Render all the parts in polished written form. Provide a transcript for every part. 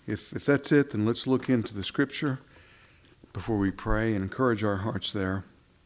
if that's it, then let's look into the Scripture before we pray and encourage our hearts there.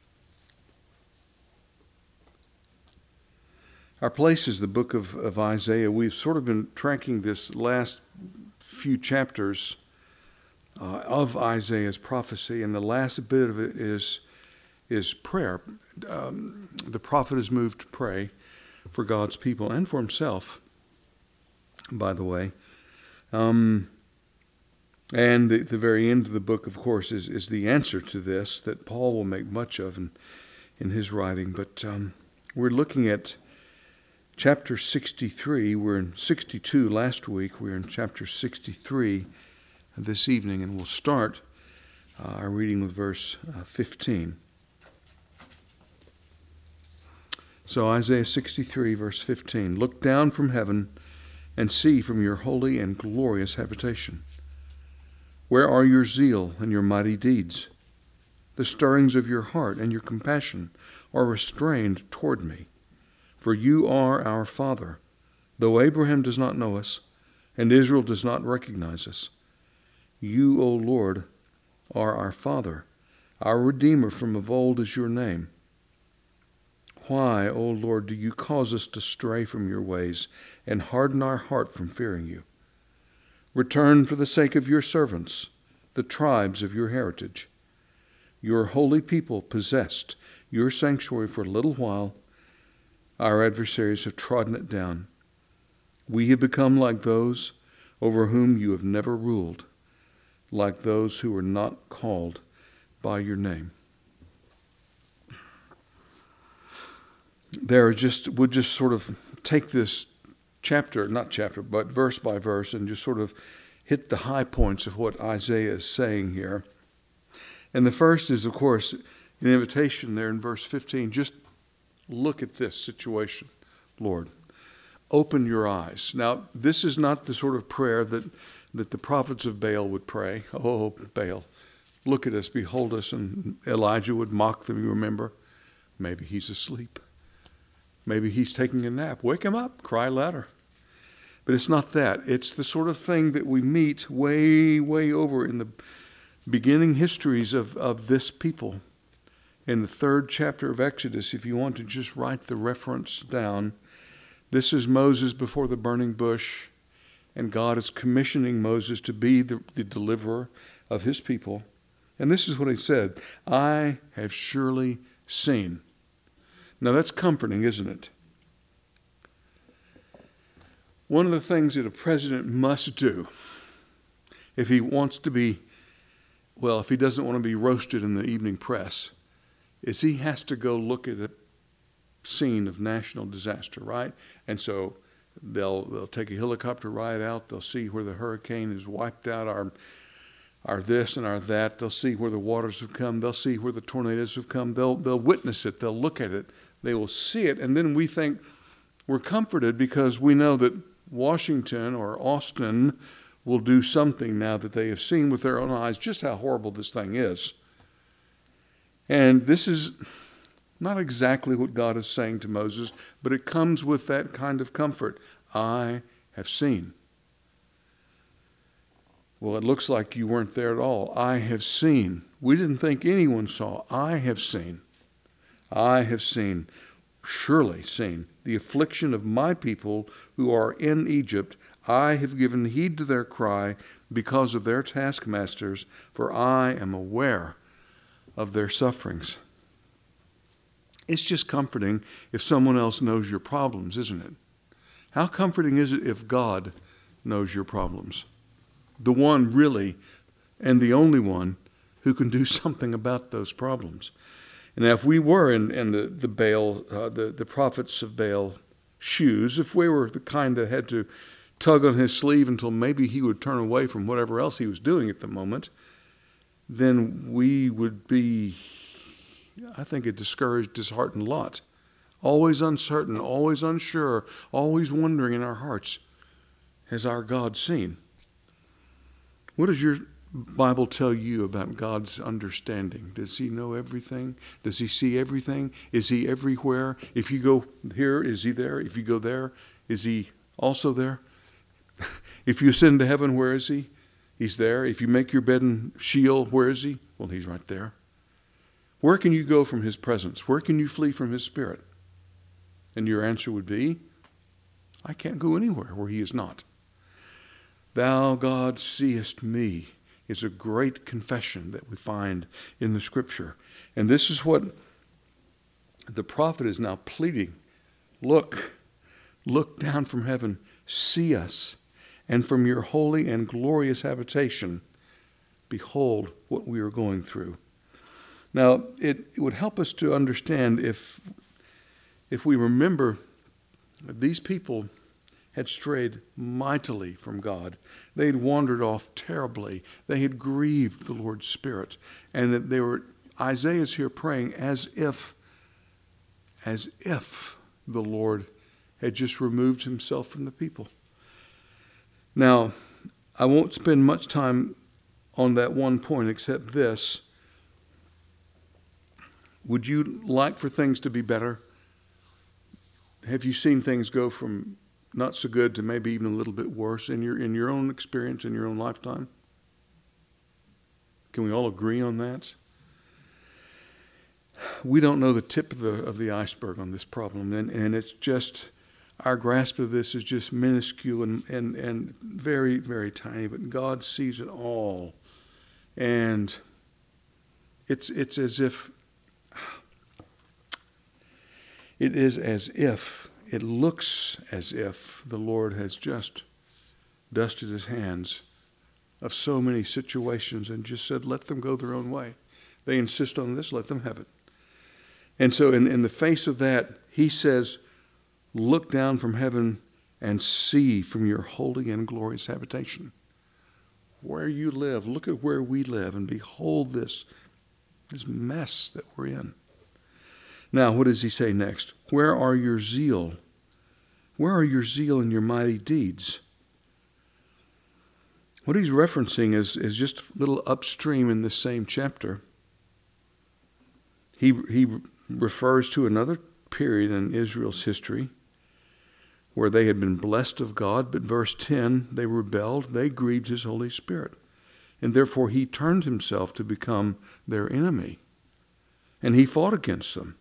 Our place is the book of Isaiah. We've sort of been tracking this last few chapters of Isaiah's prophecy, and the last bit of it is prayer. The prophet is moved to pray for God's people and for himself, by the way. And the very end of the book, of course, is the answer to this that Paul will make much of in his writing. But we're looking at chapter 63. We're in 62 last week. We're in chapter 63 this evening, and we'll start our reading with verse 15. So Isaiah 63, verse 15. Look down from heaven and see from your holy and glorious habitation. Where are your zeal and your mighty deeds? The stirrings of your heart and your compassion are restrained toward me. For you are our Father, though Abraham does not know us, and Israel does not recognize us. You, O Lord, are our Father. Our Redeemer from of old is your name. Why, O Lord, do you cause us to stray from your ways and harden our heart from fearing you? Return for the sake of your servants, the tribes of your heritage. Your holy people possessed your sanctuary for a little while. Our adversaries have trodden it down. We have become like those over whom you have never ruled, like those who are not called by your name. We'll just sort of take this but verse by verse, and just sort of hit the high points of what Isaiah is saying here. And the first is, of course, an invitation there in verse 15. Just look at this situation, Lord. Open your eyes. Now, this is not the sort of prayer that the prophets of Baal would pray. Oh, Baal, look at us, behold us. And Elijah would mock them, you remember? Maybe he's asleep. Maybe he's taking a nap. Wake him up, cry louder. But it's not that. It's the sort of thing that we meet way, way over in the beginning histories of this people. In the 3rd chapter of Exodus, if you want to just write the reference down, this is Moses before the burning bush, and God is commissioning Moses to be the deliverer of his people. And this is what he said, I have surely seen. Now that's comforting, isn't it? One of the things that a president must do if he doesn't want to be roasted in the evening press, is he has to go look at a scene of national disaster, right? And so they'll take a helicopter ride out. They'll see where the hurricane has wiped out our this and our that. They'll see where the waters have come. They'll see where the tornadoes have come. They'll witness it. They'll look at it. They will see it. And then we think we're comforted because we know that Washington or Austin will do something now that they have seen with their own eyes just how horrible this thing is. And this is not exactly what God is saying to Moses, but it comes with that kind of comfort. I have seen. Well, it looks like you weren't there at all. I have seen. We didn't think anyone saw. I have seen. I have seen, surely seen, the affliction of my people who are in Egypt. I have given heed to their cry because of their taskmasters, for I am aware of their sufferings. It's just comforting if someone else knows your problems, isn't it? How comforting is it if God knows your problems? The one really and the only one who can do something about those problems. And if we were in the Baal, the prophets of Baal shoes, if we were the kind that had to tug on his sleeve until maybe he would turn away from whatever else he was doing at the moment, then we would be, I think, a discouraged, disheartened lot. Always uncertain, always unsure, always wondering in our hearts, has our God seen? What does your Bible tell you about God's understanding? Does he know everything? Does he see everything? Is he everywhere? If you go here, is he there? If you go there, is he also there? If you ascend to heaven, where is he? He's there. If you make your bed in Sheol, where is he? Well, he's right there. Where can you go from his presence? Where can you flee from his spirit? And your answer would be, I can't go anywhere where he is not. Thou, God, seest me is a great confession that we find in the Scripture. And this is what the prophet is now pleading. Look down from heaven, see us, and from your holy and glorious habitation, behold what we are going through. Now, it would help us to understand if we remember these people had strayed mightily from God. They had wandered off terribly. They had grieved the Lord's Spirit. And that Isaiah's here praying as if the Lord had just removed himself from the people. Now, I won't spend much time on that one point except this. Would you like for things to be better? Have you seen things go from not so good to maybe even a little bit worse in your own experience, in your own lifetime? Can we all agree on that? We don't know the tip of the iceberg on this problem, and it's just, our grasp of this is just minuscule and very, very tiny, but God sees it all. And it's as if, it looks as if the Lord has just dusted his hands of so many situations and just said, let them go their own way. They insist on this, let them have it. And so in the face of that, he says, look down from heaven and see from your holy and glorious habitation where you live. Look at where we live and behold this mess that we're in. Now, what does he say next? Where are your zeal? Where are your zeal and your mighty deeds? What he's referencing is just a little upstream in this same chapter. He refers to another period in Israel's history where they had been blessed of God, but verse 10, they rebelled, they grieved his Holy Spirit. And therefore he turned himself to become their enemy. And he fought against them.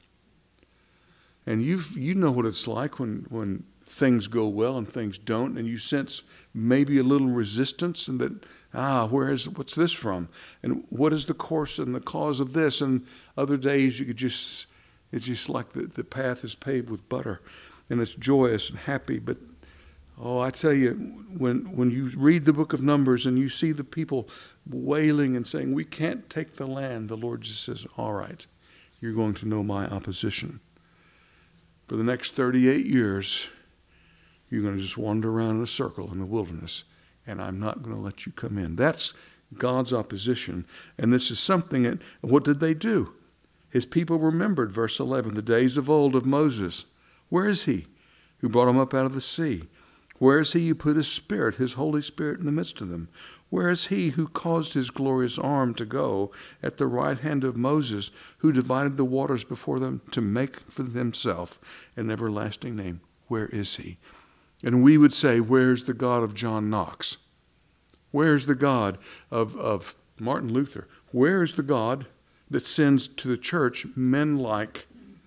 And you know what it's like when things go well and things don't, and you sense maybe a little resistance, and that, what's this from? And what is the course and the cause of this? And other days it's just like the path is paved with butter, and it's joyous and happy. But, I tell you, when you read the book of Numbers and you see the people wailing and saying, we can't take the land, the Lord just says, all right, you're going to know my opposition. For the next 38 years, you're going to just wander around in a circle in the wilderness, and I'm not going to let you come in. That's God's opposition. And this is something that, what did they do? His people remembered, verse 11, the days of old of Moses. Where is he who brought them up out of the sea? Where is he who put his Spirit, his Holy Spirit, in the midst of them? Where is he who caused his glorious arm to go at the right hand of Moses, who divided the waters before them to make for himself an everlasting name? Where is he? And we would say, where's the God of John Knox? Where's the God of Martin Luther? Where's the God that sends to the church men like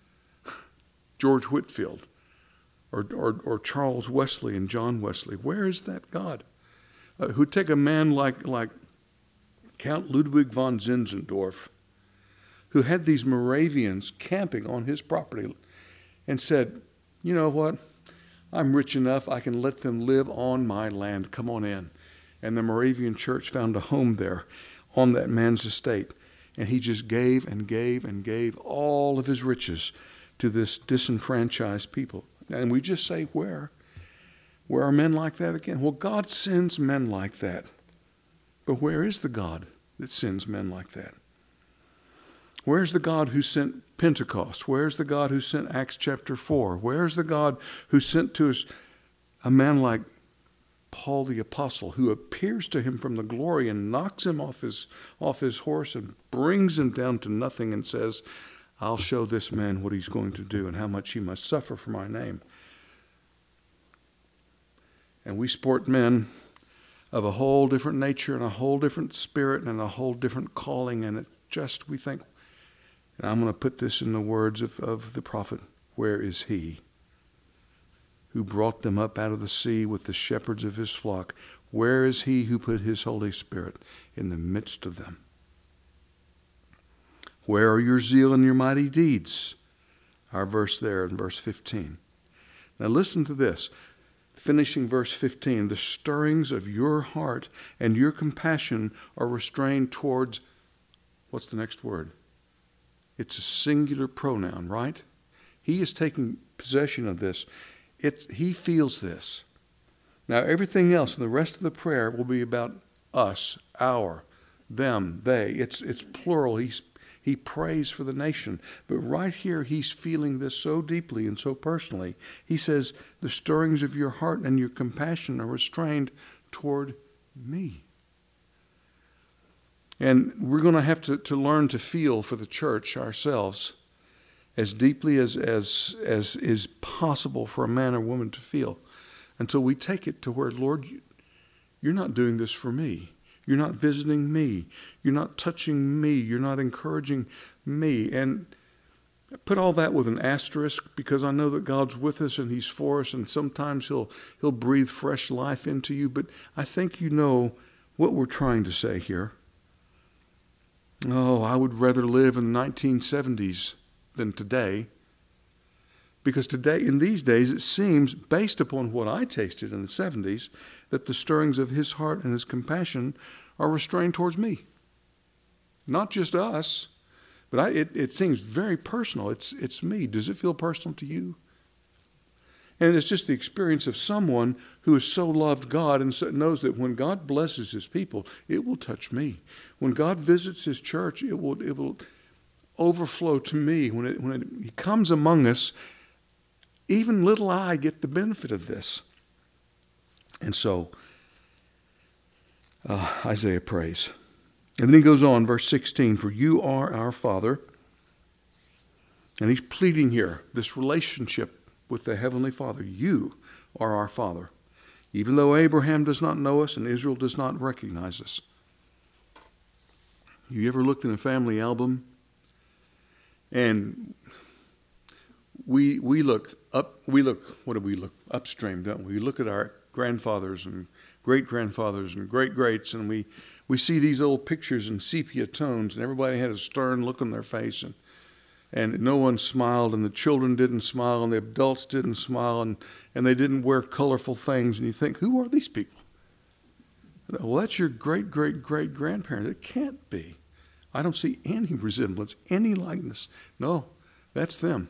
George Whitefield or Charles Wesley and John Wesley? Where is that God? Who take a man like Count Ludwig von Zinzendorf, who had these Moravians camping on his property, and said, you know what? I'm rich enough, I can let them live on my land. Come on in. And the Moravian church found a home there on that man's estate. And he just gave and gave and gave all of his riches to this disenfranchised people. And we just say, where? Where are men like that again? Well, God sends men like that. But where is the God that sends men like that? Where's the God who sent Pentecost? Where's the God who sent Acts chapter 4? Where's the God who sent to us a man like Paul the Apostle, who appears to him from the glory and knocks him off his horse and brings him down to nothing and says, I'll show this man what he's going to do and how much he must suffer for my name. And we sport men, of a whole different nature and a whole different spirit and a whole different calling. And it just, we think, and I'm going to put this in the words of the prophet, where is he who brought them up out of the sea with the shepherds of his flock? Where is he who put his Holy Spirit in the midst of them? Where are your zeal and your mighty deeds? Our verse there in verse 15. Now listen to this. Finishing verse 15. The stirrings of your heart and your compassion are restrained towards, what's the next word? It's a singular pronoun, right? He is taking possession of this. He feels this. Now everything else in the rest of the prayer will be about us, our, them, they. It's plural. He prays for the nation. But right here, he's feeling this so deeply and so personally. He says, the stirrings of your heart and your compassion are restrained toward me. And we're going to have to learn to feel for the church ourselves as deeply as is possible for a man or woman to feel, until we take it to where, Lord, you're not doing this for me. You're not visiting me. You're not touching me. You're not encouraging me. And put all that with an asterisk, because I know that God's with us and he's for us, and sometimes he'll breathe fresh life into you. But I think you know what we're trying to say here. Oh, I would rather live in the 1970s than today. Because today, in these days, it seems, based upon what I tasted in the 70s, that the stirrings of his heart and his compassion are restrained towards me. Not just us, but it seems very personal. It's me. Does it feel personal to you? And it's just the experience of someone who has so loved God and so knows that when God blesses his people, it will touch me. When God visits his church, it will overflow to me. When he comes among us, even little I get the benefit of this. And so, Isaiah prays. And then he goes on, verse 16, for you are our Father. And he's pleading here, this relationship with the Heavenly Father. You are our Father. Even though Abraham does not know us and Israel does not recognize us. You ever looked in a family album? And we look upstream, don't we? We look at our grandfathers and great-grandfathers and great-greats, and we see these old pictures in sepia tones, and everybody had a stern look on their face, and no one smiled, and the children didn't smile, and the adults didn't smile, and they didn't wear colorful things, and you think, who are these people? Well, that's your great-great-great-grandparents. It can't be. I don't see any resemblance, any likeness. No, that's them.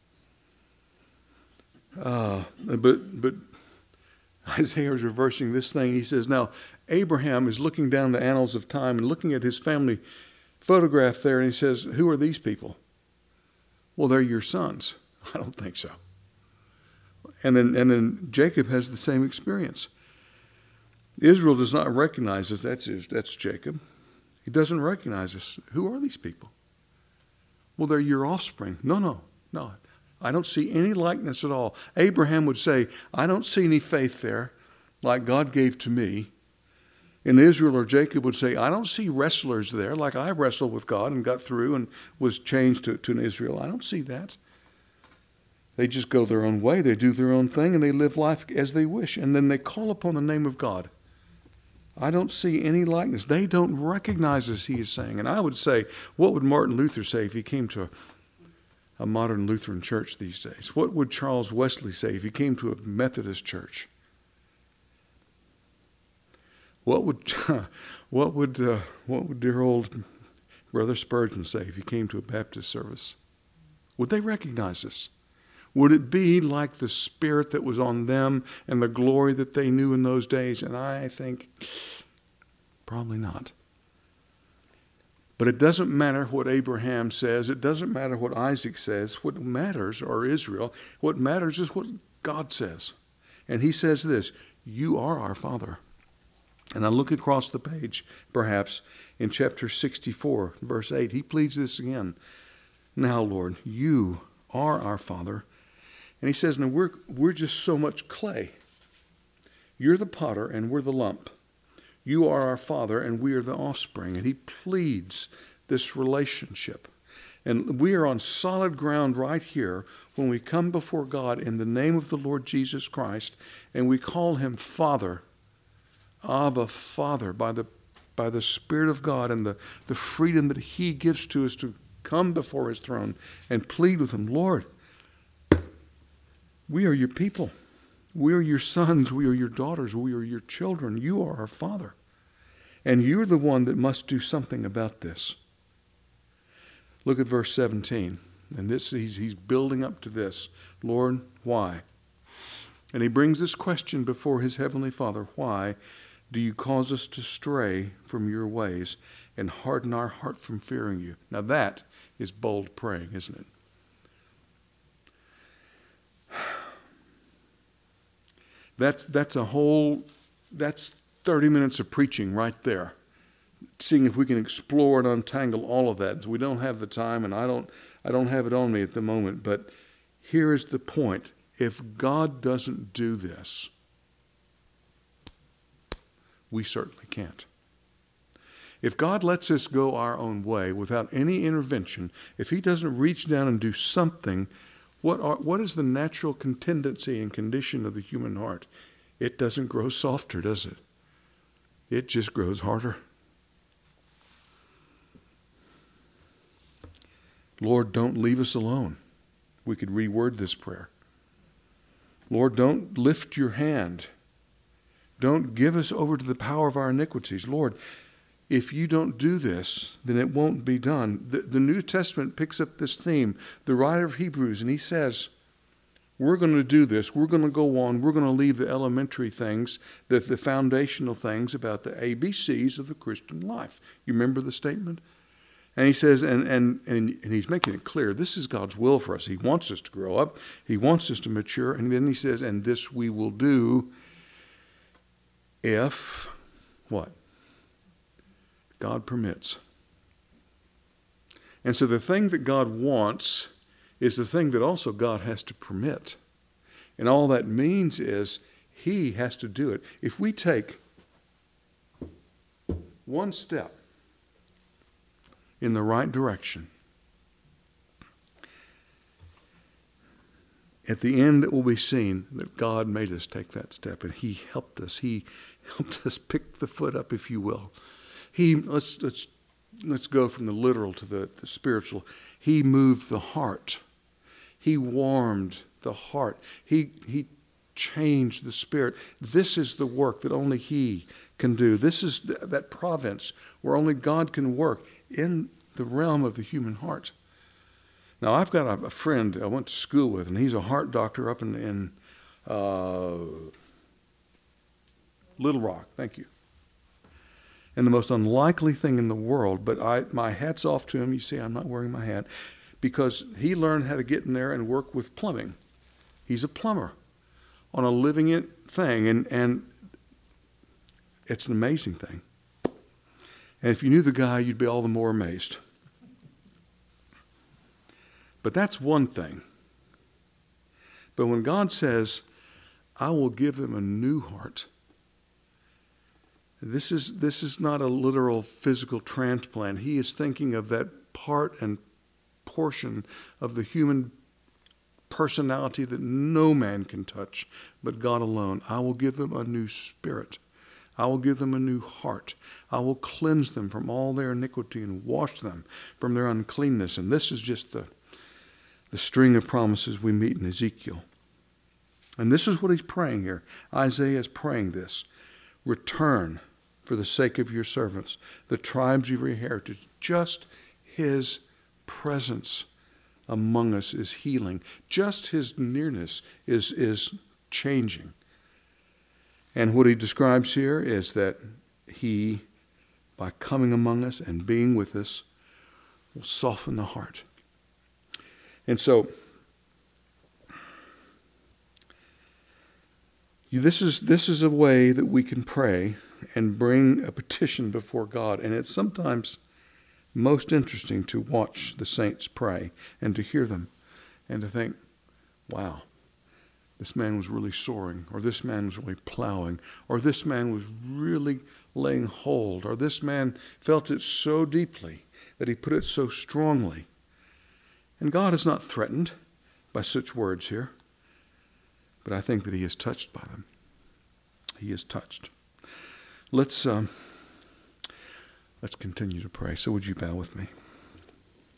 But Isaiah is reversing this thing. He says, now, Abraham is looking down the annals of time and looking at his family photograph there, and he says, who are these people? Well, they're your sons. I don't think so. And then Jacob has the same experience. Israel does not recognize us. That's Jacob. He doesn't recognize us. Who are these people? Well, they're your offspring. No. I don't see any likeness at all. Abraham would say, I don't see any faith there like God gave to me. And Israel or Jacob would say, I don't see wrestlers there like I wrestled with God and got through and was changed to an Israel. I don't see that. They just go their own way. They do their own thing and they live life as they wish. And then they call upon the name of God. I don't see any likeness. They don't recognize us, he is saying. And I would say, what would Martin Luther say if he came to a modern Lutheran church these days? What would Charles Wesley say if he came to a Methodist church? What would dear old Brother Spurgeon say if he came to a Baptist service? Would they recognize us? Would it be like the spirit that was on them and the glory that they knew in those days? And I think probably not. But it doesn't matter what Abraham says. It doesn't matter what Isaac says. What matters, or Israel, what matters is what God says. And he says this, you are our Father. And I look across the page, perhaps, in chapter 64, verse 8. He pleads this again. Now, Lord, you are our Father. And he says, now we're just so much clay. You're the potter and we're the lump. You are our Father, and we are the offspring. And he pleads this relationship. And we are on solid ground right here when we come before God in the name of the Lord Jesus Christ, and we call him Father, Abba, Father, by the Spirit of God and the freedom that he gives to us to come before his throne and plead with him. Lord, we are your people. We are your sons. We are your daughters. We are your children. You are our Father. And you're the one that must do something about this. Look at verse 17. And this he's building up to this. Lord, why? And he brings this question before his heavenly Father. Why do you cause us to stray from your ways and harden our heart from fearing you? Now that is bold praying, isn't it? That's 30 minutes of preaching right there. Seeing if we can explore and untangle all of that. So we don't have the time, and I don't have it on me at the moment, but here is the point. If God doesn't do this, we certainly can't. If God lets us go our own way without any intervention, if he doesn't reach down and do something, what is the natural tendency and condition of the human heart? It doesn't grow softer, does it? It just grows harder. Lord, don't leave us alone. We could reword this prayer. Lord, don't lift your hand. Don't give us over to the power of our iniquities. Lord, if you don't do this, then it won't be done. The New Testament picks up this theme, the writer of Hebrews, and he says, we're going to do this. We're going to go on. We're going to leave the elementary things, the foundational things about the ABCs of the Christian life. You remember the statement? And he says, and he's making it clear, this is God's will for us. He wants us to grow up. He wants us to mature. And then he says, and this we will do if, what? God permits. And so the thing that God wants is the thing that also God has to permit. And all that means is he has to do it. If we take one step in the right direction, at the end it will be seen that God made us take that step, and he helped us. He helped us pick the foot up, if you will. Let's go from the literal to the spiritual. He moved the heart. He warmed the heart. He changed the spirit. This is the work that only he can do. This is that province where only God can work in the realm of the human heart. Now, I've got a friend I went to school with, and he's a heart doctor up in Little Rock. Thank you. And the most unlikely thing in the world, but my hat's off to him. You see, I'm not wearing my hat, because he learned how to get in there and work with plumbing. He's a plumber on a living thing, and it's an amazing thing. And if you knew the guy, you'd be all the more amazed. But that's one thing. But when God says, I will give them a new heart, this is not a literal physical transplant. He is thinking of that part and portion of the human personality that no man can touch but God alone. I will give them a new spirit. I will give them a new heart. I will cleanse them from all their iniquity and wash them from their uncleanness. And this is just the string of promises we meet in Ezekiel. And this is what he's praying here. Isaiah is praying this. Return for the sake of your servants, the tribes of your heritage. Just his presence among us is healing. Just his nearness is changing. And what he describes here is that he, by coming among us and being with us, will soften the heart. And so, this is a way that we can pray and bring a petition before God. And it's sometimes most interesting to watch the saints pray and to hear them and to think, wow, this man was really soaring, or this man was really plowing, or this man was really laying hold, or this man felt it so deeply that he put it so strongly. And God is not threatened by such words here, but I think that he is touched by them. He is touched. Let's continue to pray. So would you bow with me?